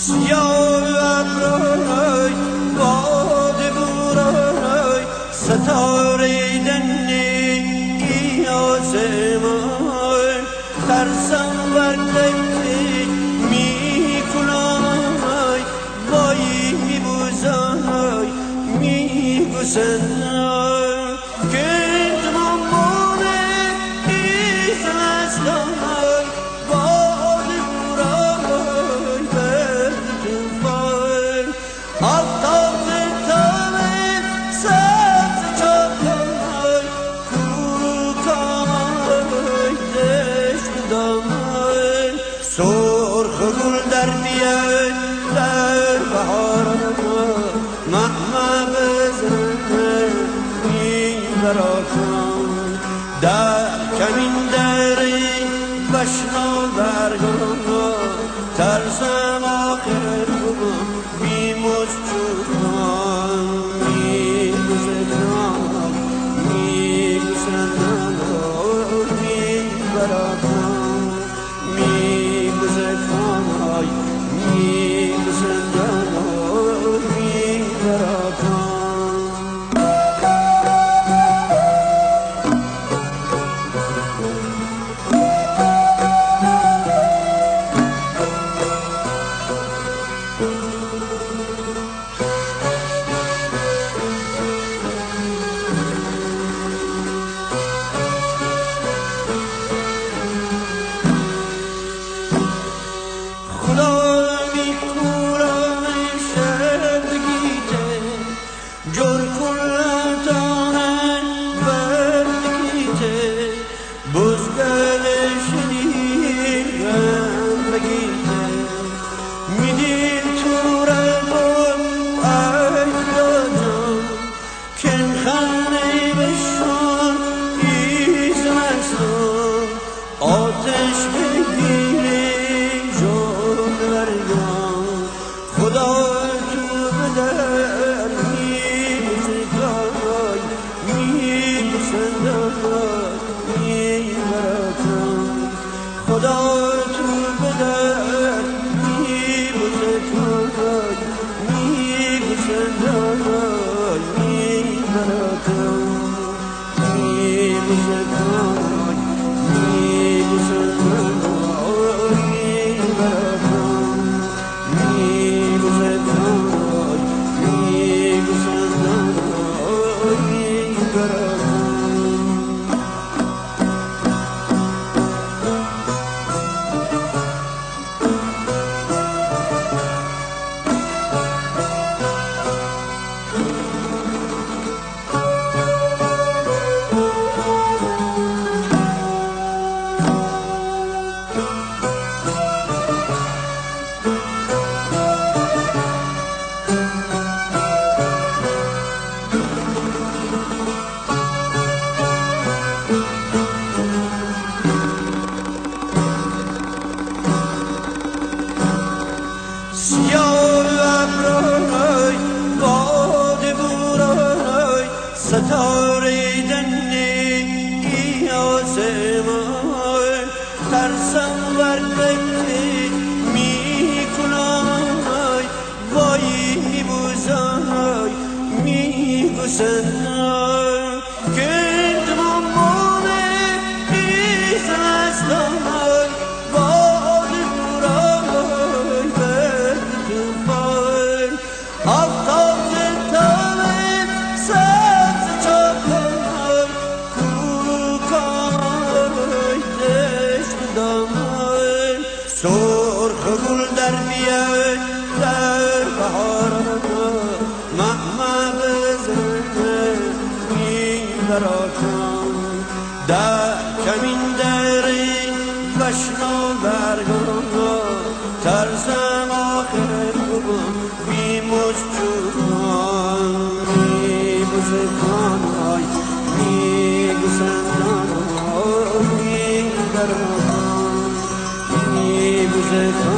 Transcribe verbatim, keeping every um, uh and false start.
سیاه ابرای باد بورای ستاره دنی آسمان ترسم وردکی می کنای وای بوزای می گسنای کند مامونه ایزن از دای باد بورای بردتون بای آفتاب تابه سبز چاکای کوکای دشت دامای سرخ گل در بیای در بهاران مهما بزنه میبراتم در کمین دری بشنا برگان ترسم آخر بگم بیموز چوکان میگذرم میگذرم میبراتم میگذرم میگذرم میبراتم آتش بگیری جون برگان خدا تو بدر میبزدای میبزدای میبراتم خدا تو بدر میبزدای میبزدای میبراتم میبزدای ستاره دنی آسمان ترسم وردکی می کنای وای بوزای می گسنای کند مامونه ایزن از دای باد بورای بردتون بای آفتاب تابه سبز چاکای کوکای دشت دامای سرخ گل در بیای در بهاران مهما بزنه میبراتم در کمین دری بشنا برگان ترسم آخر بگم بیموز چوکان میگذرم میگذرم میبراتم میگذرم